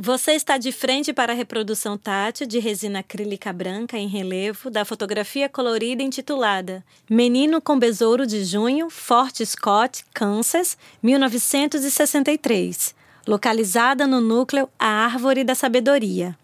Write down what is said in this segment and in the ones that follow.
Você está de frente para a reprodução tátil de resina acrílica branca em relevo da fotografia colorida intitulada Menino com Besouro de Junho, Fort Scott, Kansas, 1963, localizada no núcleo A Árvore da Sabedoria,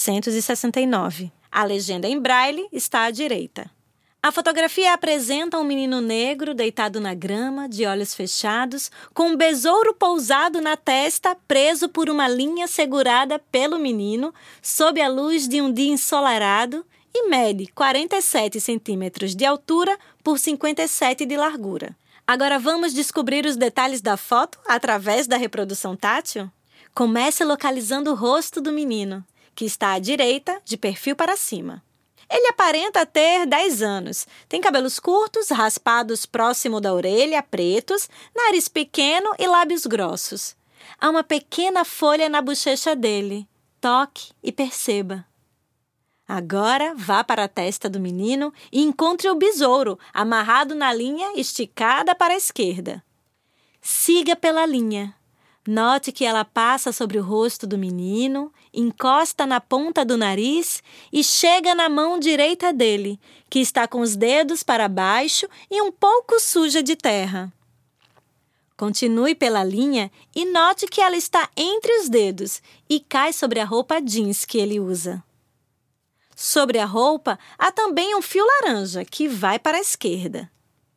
1969. A legenda em braille está à direita. A fotografia apresenta um menino negro deitado na grama, de olhos fechados, com um besouro pousado na testa, preso por uma linha segurada pelo menino, sob a luz de um dia ensolarado, e mede 47 centímetros de altura por 57 de largura. Agora vamos descobrir os detalhes da foto através da reprodução tátil? Comece localizando o rosto do menino, que está à direita, de perfil para cima. Ele aparenta ter 10 anos. Tem cabelos curtos, raspados próximo da orelha, pretos, nariz pequeno e lábios grossos. Há uma pequena folha na bochecha dele. Toque e perceba. Agora, vá para a testa do menino e encontre o besouro, amarrado na linha esticada para a esquerda. Siga pela linha. Note que ela passa sobre o rosto do menino, encosta na ponta do nariz e chega na mão direita dele, que está com os dedos para baixo e um pouco suja de terra. Continue pela linha e note que ela está entre os dedos e cai sobre a roupa jeans que ele usa. Sobre a roupa há também um fio laranja que vai para a esquerda.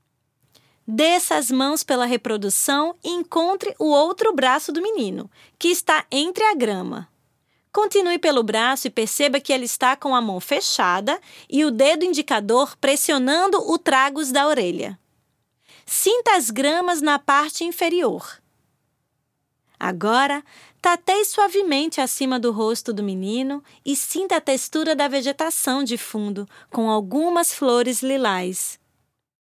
Desça as mãos pela reprodução e encontre o outro braço do menino, que está entre a grama. Continue pelo braço e perceba que ele está com a mão fechada e o dedo indicador pressionando o tragus da orelha. Sinta as gramas na parte inferior. Agora, tateie suavemente acima do rosto do menino e sinta a textura da vegetação de fundo, com algumas flores lilás.